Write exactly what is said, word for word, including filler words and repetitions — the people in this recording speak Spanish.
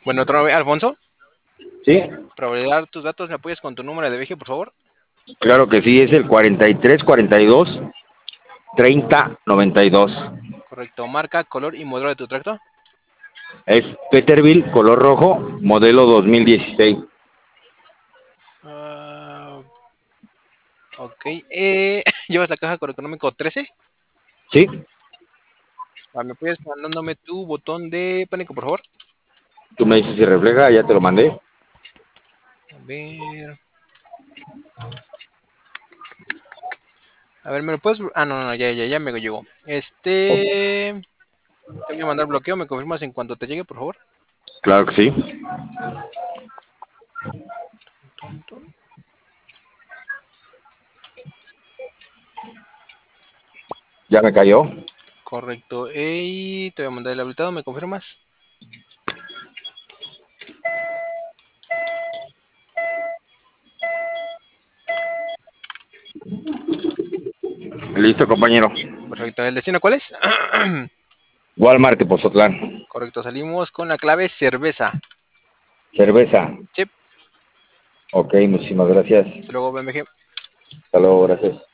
Bueno, otra vez, Alfonso, Sí, para validar tus datos, ¿me apoyas con tu número de viaje, por favor? claro que sí, es el cuarenta y tres cuarenta y dos treinta noventa y dos. Correcto. Marca, color y modelo de tu tractor. Es Peterbilt, color rojo, modelo dos mil dieciséis. Uh, ok. Eh, ¿Llevas la caja con económico trece? ¿Sí? Ah, ¿me apoyas mandándome tu botón de pánico, por favor? Tú me dices si refleja, ya te lo mandé. A ver. A ver, ¿me lo puedes...? Ah, no, no, ya, ya, ya me llegó. Este... Te voy a mandar bloqueo, ¿me confirmas en cuanto te llegue, por favor? Claro que sí. Tun, tun. Ya me cayó. Correcto. Y te voy a mandar el habilitado, ¿me confirmas? Listo, compañero. Perfecto. ¿El destino cuál es? Walmart de Pozotlán. Correcto, salimos con la clave cerveza. Cerveza. Chip, Ok, muchísimas gracias. hasta luego, B M G. Hasta luego, gracias.